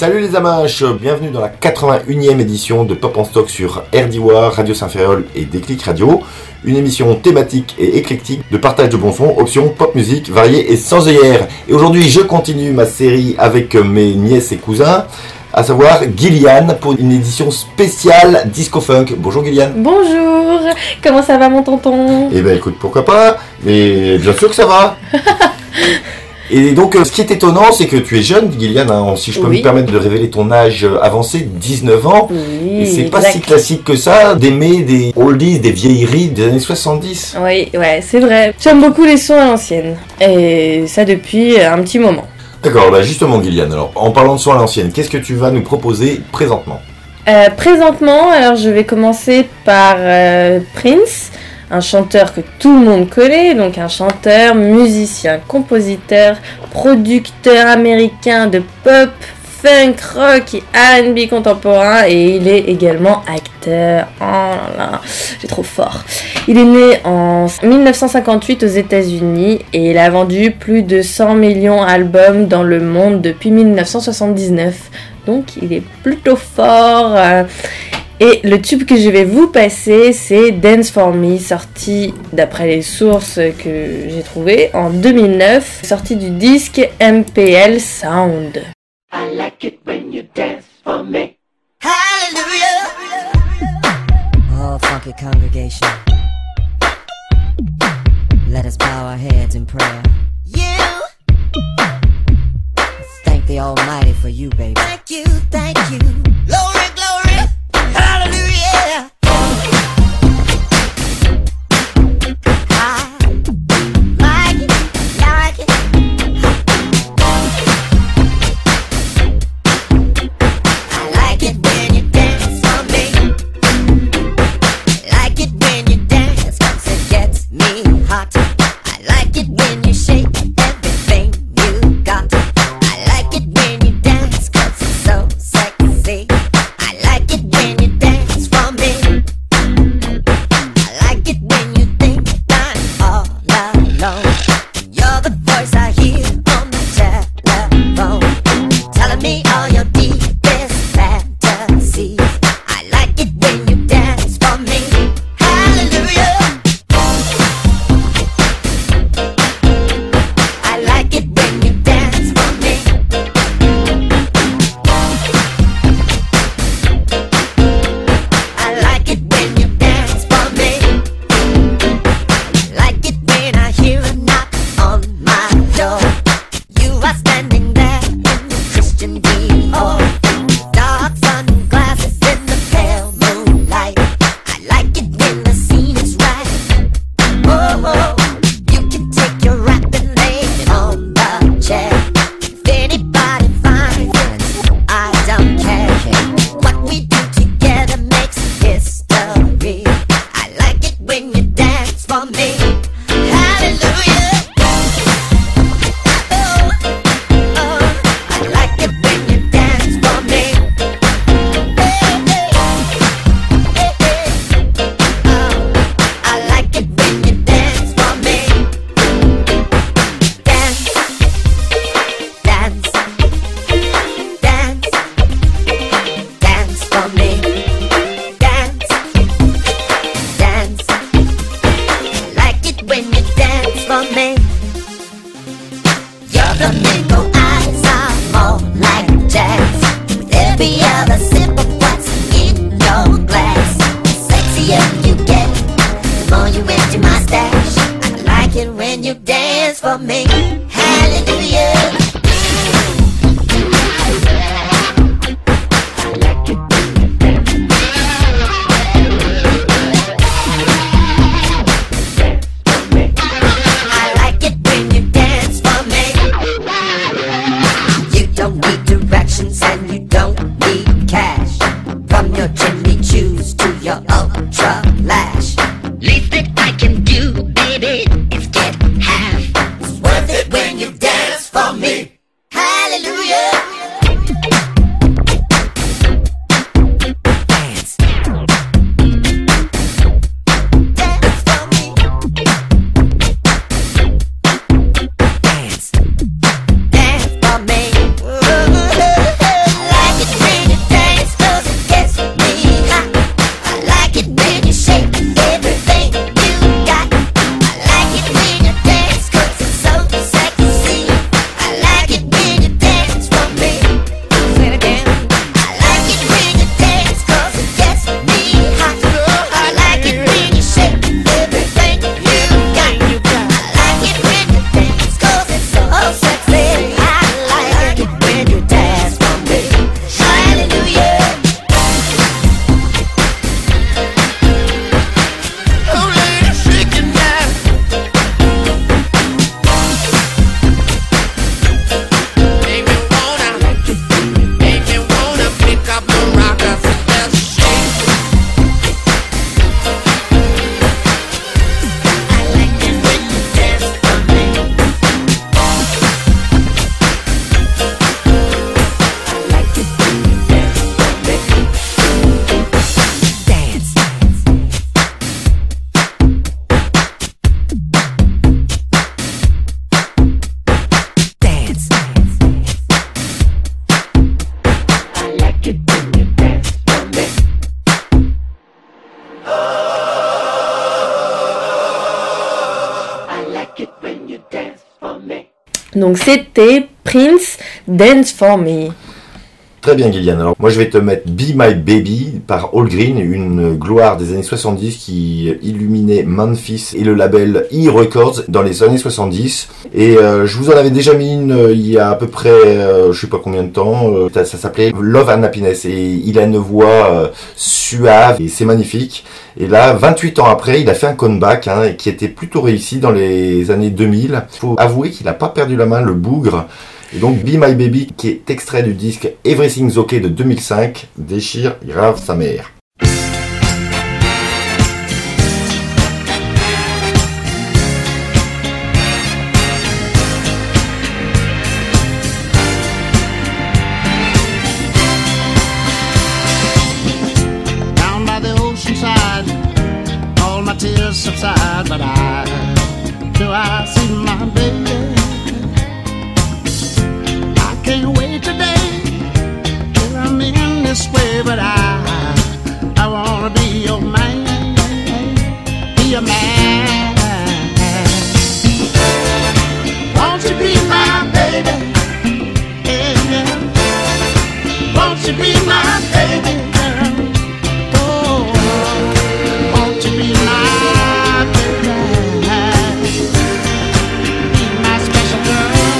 Salut les Amaches, bienvenue dans la 81e édition de Pop en Stock sur RDIWA, Radio Saint-Ferréol et Déclic Radio. Une émission thématique et éclectique de partage de bons sons, options, pop musique, variée et sans œillères. Et aujourd'hui, je continue ma série avec mes nièces et cousins, à savoir Gillian, pour une édition spéciale Disco Funk. Bonjour Gillian. Bonjour, comment ça va mon tonton? Eh ben écoute, pourquoi pas, mais bien sûr que ça va. Et donc, ce qui est étonnant, c'est que tu es jeune, Gillian, hein, si je peux me permettre de révéler ton âge avancé, 19 ans. Oui, et c'est exact. pas si classique que ça d'aimer des oldies, des vieilleries des années 70. Oui, ouais, c'est vrai. J'aime beaucoup les sons à l'ancienne. Et ça depuis un petit moment. D'accord, bah justement, Gillian, alors, en parlant de sons à l'ancienne, qu'est-ce que tu vas nous proposer présentement ? Présentement, alors je vais commencer par Prince, un chanteur que tout le monde connaît, donc un chanteur, musicien, compositeur, producteur américain de pop, funk, rock et R&B contemporain, et il est également acteur. Oh là là, j'ai trop fort. Il est né en 1958 aux États-Unis et il a vendu plus de 100 millions d'albums dans le monde depuis 1979. Donc il est plutôt fort. Et le tube que je vais vous passer, c'est Dance For Me, sorti d'après les sources que j'ai trouvées en 2009, sorti du disque MPL Sound. I like it when you dance for me. Hallelujah. Oh, funky congregation, let us bow our heads in prayer. You. Thank the Almighty for you, baby. Thank you, thank you. Glory, glory. Hallelujah. I like it, like it. I like it when you dance for me. Like it when you dance 'cause it gets me hot. I like it when you shake everything you got. I like it when you dance 'cause it's so sexy. Donc c'était Prince, Dance For Me. Très bien Gillian, alors moi je vais te mettre Be My Baby par All Green, une gloire des années 70 qui illuminait Memphis et le label E Records dans les années 70. Et je vous en avais déjà mis une il y a à peu près je sais pas combien de temps, ça s'appelait Love and Happiness et il a une voix suave et c'est magnifique. Et là 28 ans après il a fait un comeback qui était plutôt réussi dans les années 2000. Il faut avouer qu'il n'a pas perdu la main, le bougre. Et donc Be My Baby, qui est extrait du disque Everything's OK de 2005, déchire grave sa mère. Down by the ocean side, all my tears subside, but I see my baby. Can't wait today till I'm in this way, but I wanna be your man, be a man. Won't you be my baby? Yeah, yeah. Won't you be my baby girl? Oh, won't you be my baby? Be my special girl.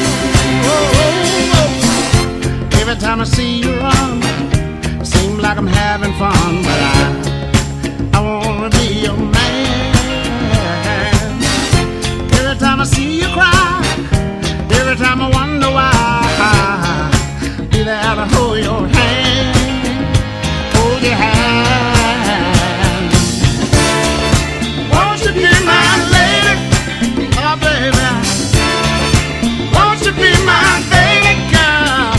Every time I see you run, it seems like I'm having fun, but I wanna be your man. Every time I see you cry, every time I wonder why, be there to hold your hand, hold your hand. Won't you be my lady, oh baby? Won't you be my baby girl?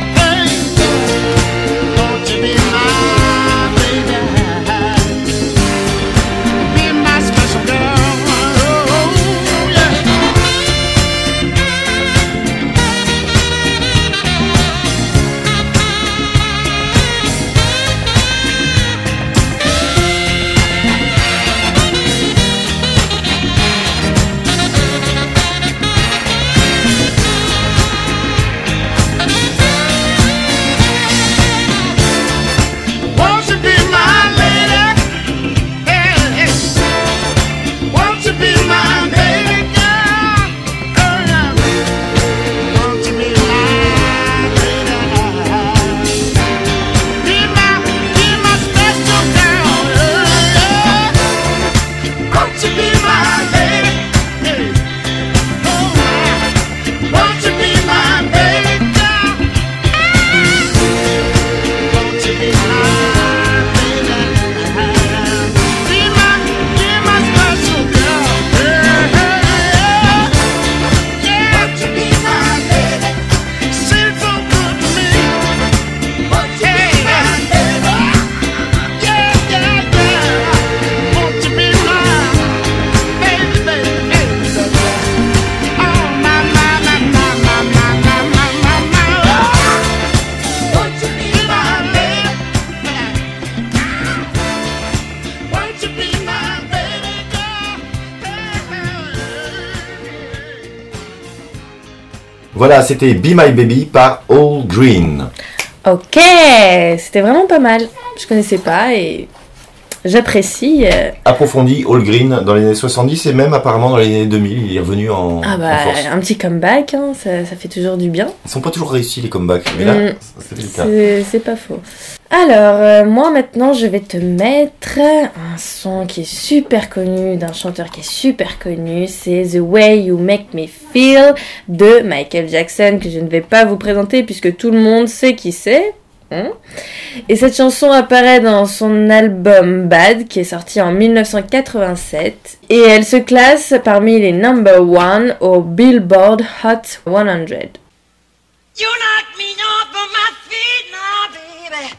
Voilà, c'était Be My Baby par All Green. Ok, c'était vraiment pas mal. Je connaissais pas et j'apprécie. Approfondi All Green dans les années 70 et même apparemment dans les années 2000, il est revenu en force. Un petit comeback, ça fait toujours du bien. Ils sont pas toujours réussis les comebacks, mais là, c'était le cas. C'est pas faux. Alors, moi maintenant, je vais te mettre un son qui est super connu, d'un chanteur qui est super connu, c'est The Way You Make Me Feel de Michael Jackson, que je ne vais pas vous présenter puisque tout le monde sait qui c'est. Et cette chanson apparaît dans son album Bad qui est sorti en 1987 et elle se classe parmi les number 1 au Billboard Hot 100. You knock me off of my feet now, baby.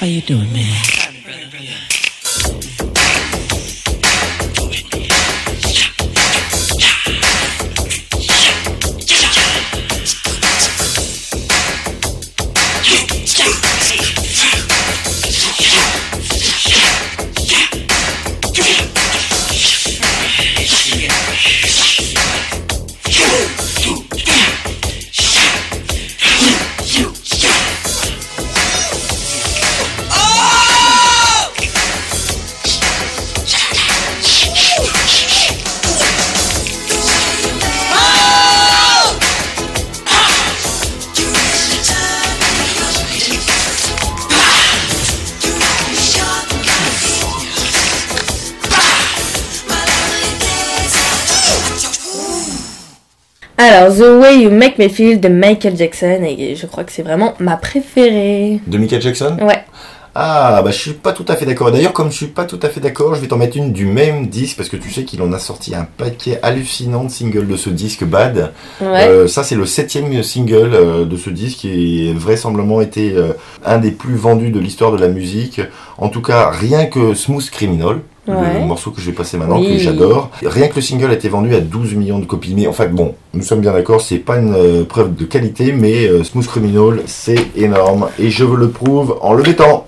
How you doing, man? Alors, The Way You Make Me Feel de Michael Jackson, et je crois que c'est vraiment ma préférée. De Michael Jackson ? Ouais. Ah, bah je suis pas tout à fait d'accord. D'ailleurs, comme je suis pas tout à fait d'accord, je vais t'en mettre une du même disque, parce que tu sais qu'il en a sorti un paquet hallucinant de singles de ce disque, Bad. Ouais. Ça, c'est le 7e single de ce disque, qui est vraisemblablement été un des plus vendus de l'histoire de la musique. En tout cas, rien que Smooth Criminal, Ouais. le morceau que je vais passer maintenant, Oui. que j'adore. Rien que le single a été vendu à 12 millions de copies. Mais en fait, bon, nous sommes bien d'accord, c'est pas une preuve de qualité, mais Smooth Criminal, c'est énorme. Et je vous le prouve en le mettant.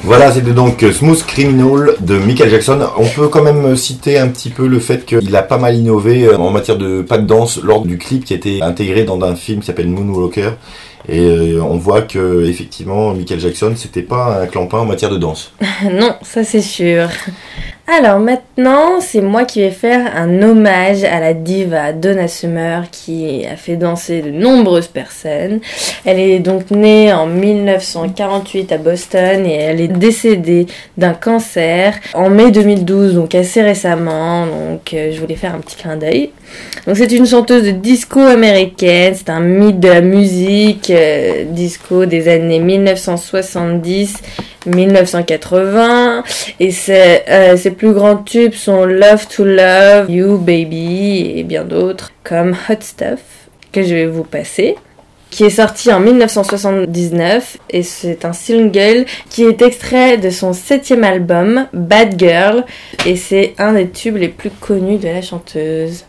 Voilà, c'était donc Smooth Criminal de Michael Jackson. On peut quand même citer un petit peu le fait qu'il a pas mal innové en matière de pas de danse lors du clip qui a été intégré dans un film qui s'appelle Moonwalker. Et on voit que effectivement Michael Jackson c'était pas un clampin en matière de danse. Non, ça c'est sûr. Alors maintenant, c'est moi qui vais faire un hommage à la diva Donna Summer qui a fait danser de nombreuses personnes. Elle est donc née en 1948 à Boston et elle est décédée d'un cancer en mai 2012, donc assez récemment. Donc je voulais faire un petit clin d'œil. Donc c'est une chanteuse de disco américaine, c'est un mythe de la musique disco des années 1970-1980 et ses plus grands tubes sont Love to Love, You Baby et bien d'autres comme Hot Stuff que je vais vous passer, qui est sorti en 1979 et c'est un single qui est extrait de son 7e album Bad Girl et c'est un des tubes les plus connus de la chanteuse.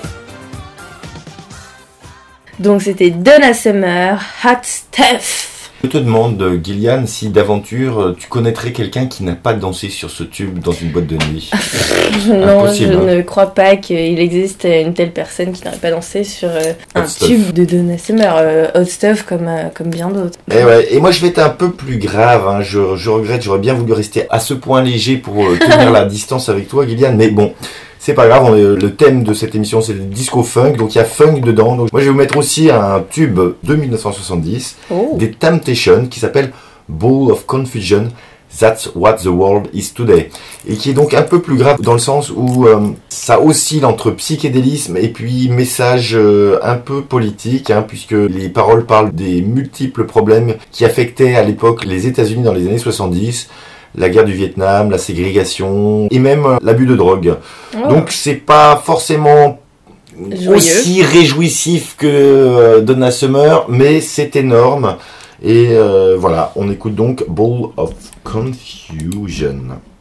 Donc c'était Donna Summer, Hot Stuff. Je te demande, Gillian, si d'aventure tu connaîtrais quelqu'un qui n'a pas dansé sur ce tube dans une boîte de nuit. Non, Impossible, je hein. ne crois pas qu'il existe une telle personne qui n'aurait pas dansé sur un Stuff. tube de Donna Summer, Hot Stuff comme bien d'autres. Et moi je vais être un peu plus grave, hein. Je regrette, j'aurais bien voulu rester à ce point léger pour tenir la distance avec toi, Gillian, mais bon, c'est pas grave, le thème de cette émission c'est le disco funk, donc il y a funk dedans. Donc moi je vais vous mettre aussi un tube de 1970 des Temptations qui s'appelle Ball of Confusion. That's what the world is today. Et qui est donc un peu plus grave dans le sens où ça oscille entre psychédélisme et puis message un peu politique, hein, puisque les paroles parlent des multiples problèmes qui affectaient à l'époque les États-Unis dans les années 70. La guerre du Vietnam, la ségrégation et même l'abus de drogue. Donc c'est pas forcément Joyeux. aussi réjouissif que Donna Summer, mais c'est énorme. Et voilà, on écoute donc Ball of Confusion.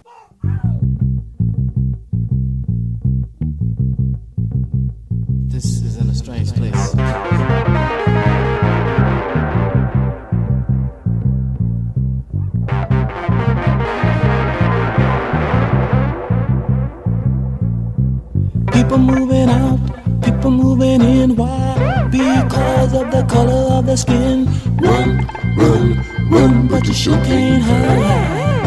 This is in a strange place. People moving out, people moving in. Why? Because of the color of their skin. Run, run, run, but you sure can't hide.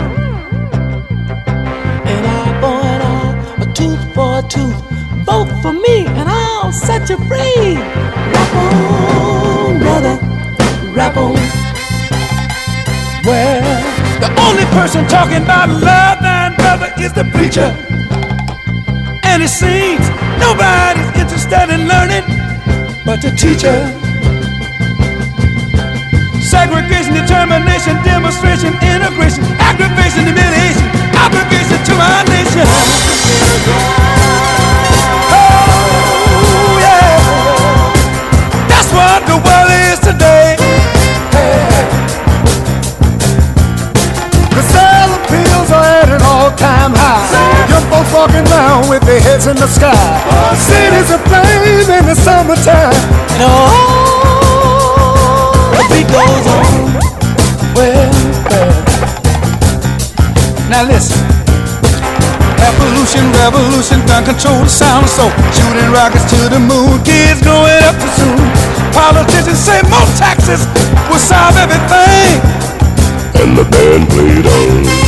An eye for an eye, a tooth for a tooth. Vote for me and I'll set you free. Rap on, brother, rap on. Well, the only person talking about love and brother is the preacher. And it seems nobody's interested in learning but the teacher. Segregation, determination, demonstration, integration, aggravation, humiliation, obligation to our nation. Oh yeah, that's what the world is today. The sale of pills are at an all-time high. Young folks walking around with their heads in the sky. Cities aflame in the summertime. And the beat goes on. Well. Now listen. Evolution, revolution, gun control, the sound of soul. Shooting rockets to the moon, kids growing up too soon. Politicians say more taxes will solve everything. And the band played on.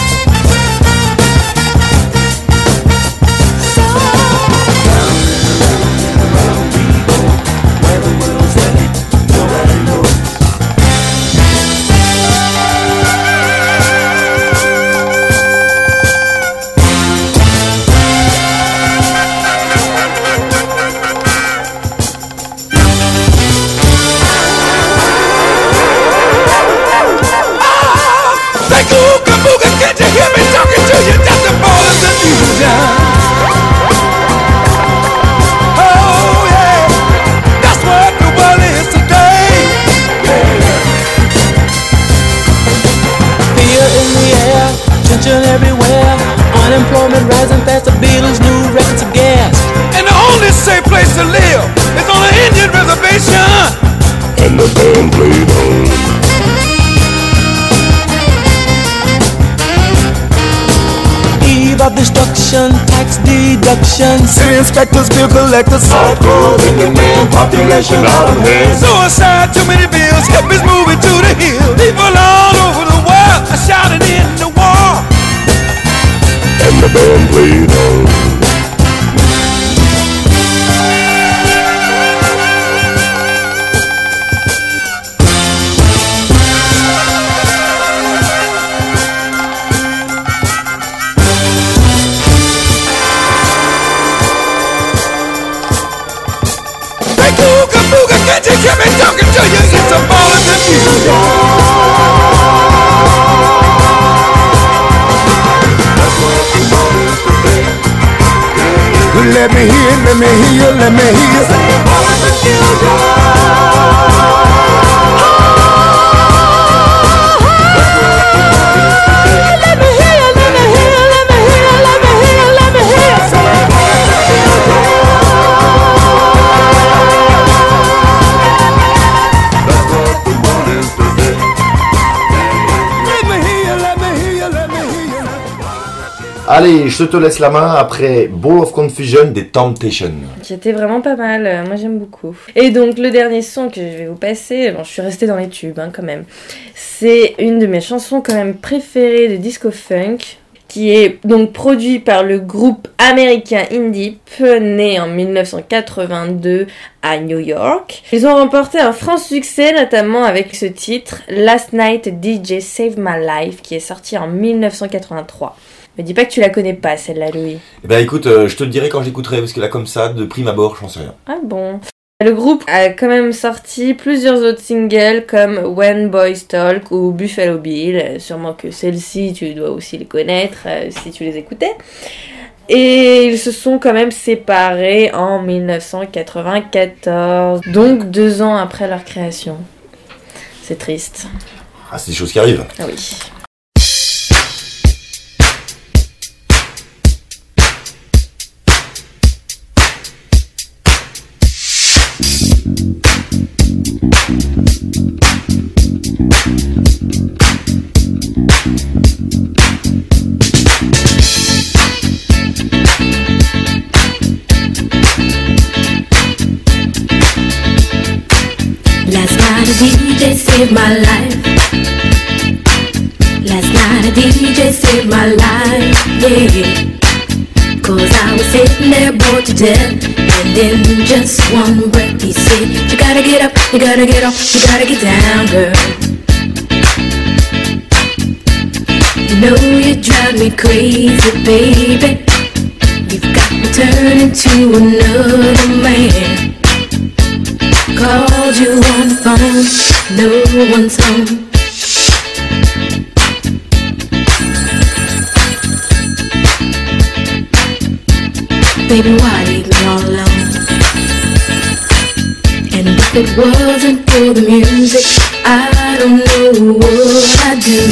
Can't you hear me talking to you? That's the ball of confusion. Oh yeah, that's what the world is today. Fear in the air, tension everywhere. Unemployment rising fast, the Beatles' new records of gas. And the only safe place to live is on an Indian reservation. And the band played on. Of destruction, tax deduction, city inspectors, bill collectors, outgrowing the man, population out of hand. Suicide, too many bills, hippies moving to the hill. People all over the world are shouting in the war. And the band played on. Can't you hear me talking to you? It's a ball of confusion. Let me hear, let me hear, let me hear. It's a ball of confusion. Let me hear, let me hear, let me hear, let me hear, let me hear. It's a ball of confusion. That's what the world is today. Allez, je te laisse la main après Ball of Confusion des Temptations. C'était vraiment pas mal, moi j'aime beaucoup. Et donc le dernier son que je vais vous passer, bon je suis restée dans les tubes quand même, c'est une de mes chansons quand même préférées de disco funk, qui est donc produit par le groupe américain Indie, né en 1982 à New York. Ils ont remporté un franc succès, notamment avec ce titre, Last Night DJ Saved My Life, qui est sorti en 1983. Me dis pas que tu la connais pas, celle-là, Louis. Eh ben écoute, je te le dirai quand j'écouterai, parce que là comme ça, de prime abord, j'en sais rien. Ah bon. Le groupe a quand même sorti plusieurs autres singles comme When Boys Talk ou Buffalo Bill. Sûrement que celles-ci, tu dois aussi les connaître si tu les écoutais. Et ils se sont quand même séparés en 1994, donc 2 ans après leur création. C'est triste. Ah, c'est des choses qui arrivent. Ah oui. Last night a DJ saved my life. Last night a DJ saved my life, yeah. 'Cause I was sitting there bored to death, and in just one breath he said, you gotta get up, you gotta get off, you gotta get down, girl. You know you drive me crazy, baby. You've got me turning to another man. Called you on the phone, no one's home. Baby, why leave me all alone? And if it wasn't for the music, I don't know what I'd do.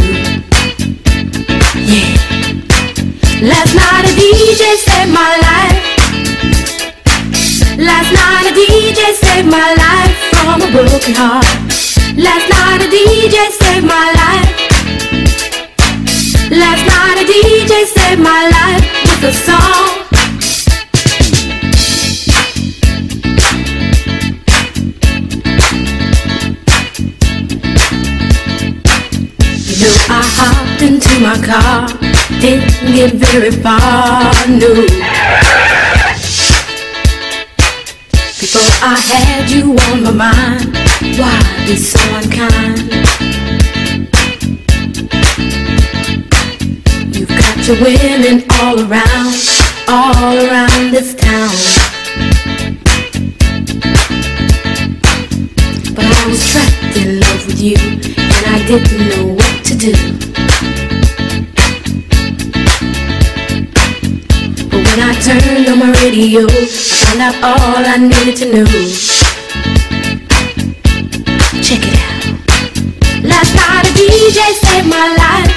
Yeah. Last night a DJ saved my life. Last night a DJ saved my life from a broken heart. Last night a DJ saved my life. Last night a DJ saved my life with a song. You know I hopped into my car, didn't get very far, no. Before I had you on my mind, why be so unkind? You've got your women all around this town. But I was trapped in love with you, and I didn't know what to do. But when I turned on my radio, I found out all I needed to know. Check it out. Last night a DJ saved my life.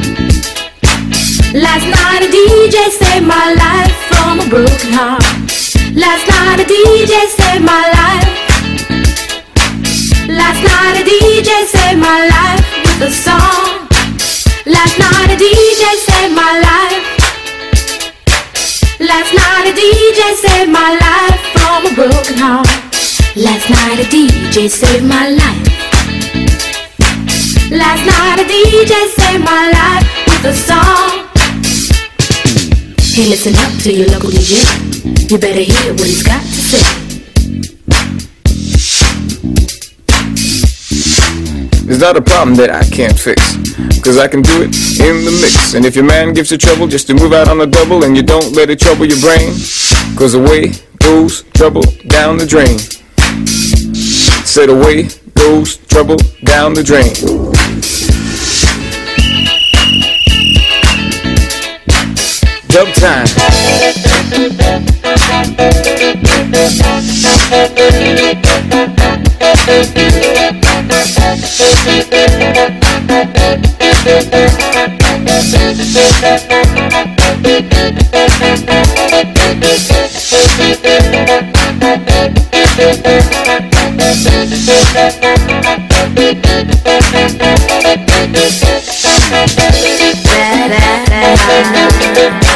Last night a DJ saved my life from a broken heart. Last night a DJ saved my life. Last night a DJ saved my life with a song. Last night a DJ saved my life. Last night a DJ saved my life from a broken heart. Last night a DJ saved my life. Last night a DJ saved my life with a song. Hey, listen up to your local DJ. You better hear what he's got to say. It's not a problem that I can't fix, 'cause I can do it in the mix. And if your man gives you trouble, just to move out on the double, and you don't let it trouble your brain, 'cause away goes trouble down the drain. Said away goes trouble down the drain. Dub time.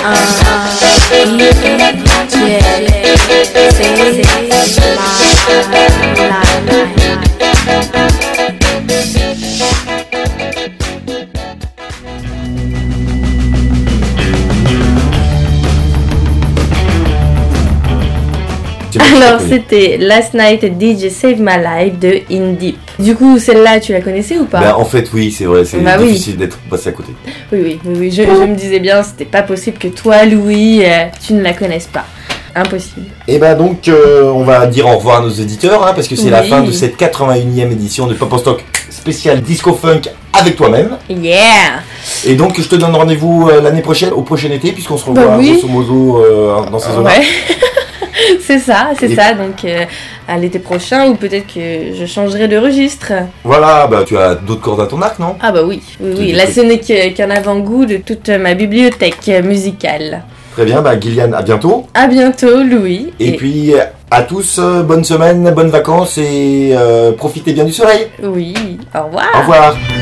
Alors c'était Last Night DJ Save My Life de In Deep. Du coup celle-là tu la connaissais ou pas? Bah en fait oui, c'est vrai, c'est difficile d'être passé à côté. Oui, je me disais bien, c'était pas possible que toi Louis, tu ne la connaisses pas. Impossible. Et bah donc on va dire au revoir à nos éditeurs, hein, parce que c'est la fin de cette 81e édition de Pop en Stock spécial Disco Funk avec toi-même. Yeah. Et donc je te donne rendez-vous l'année prochaine, au prochain été, puisqu'on se revoit grosso modo dans ces zones-là. Ouais. C'est ça, donc à l'été prochain, ou peut-être que je changerai de registre. Voilà, bah tu as d'autres cordes à ton arc, non? Ah bah oui, là ce n'est qu'un avant-goût de toute ma bibliothèque musicale. Très bien, bah Gillian, à bientôt. À bientôt Louis. Et puis à tous, bonne semaine, bonnes vacances et profitez bien du soleil. Oui, au revoir. Au revoir.